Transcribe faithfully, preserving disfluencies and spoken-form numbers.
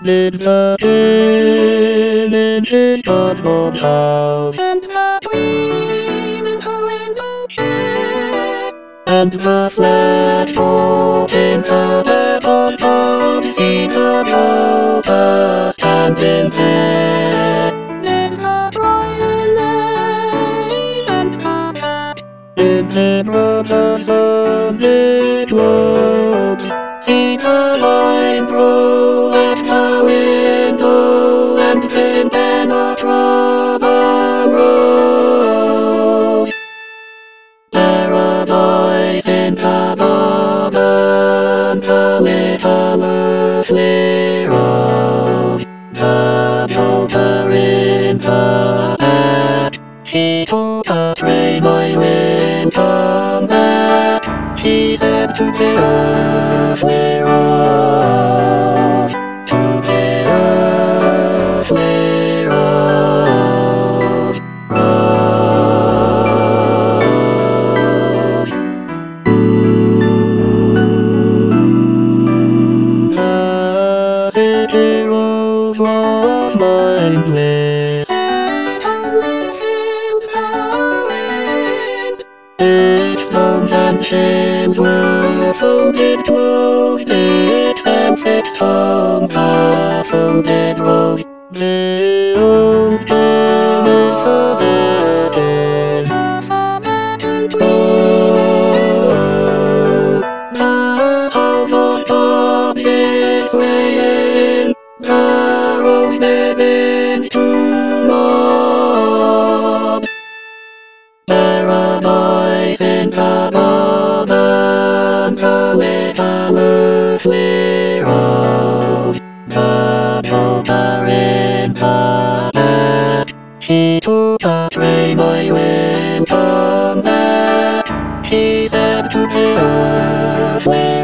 Did the images of old house and the queen in her window chair, and the flat boat in the depot of see the Europa stand in there. Then the Brian Lane and the cat in the the sunlit globes. See the line throw at the window, and then penetrate the rose. Paradise in the garden, the little earthly rose. The joker in the hat, she took a train I will come back. She said to the earthly rose, to the earthly rose, rose. The city rose was mindless, it only filled the wind. Its stones and ships were folded close, except fixed on the folded rose. The old king is forgotten, the forgotten grove. The house of Bobs is swaying, the rose begins to nod. Paradise in the garden, the little earthly rose. The joker in the hat, she took a train I will come back. She said to the earthly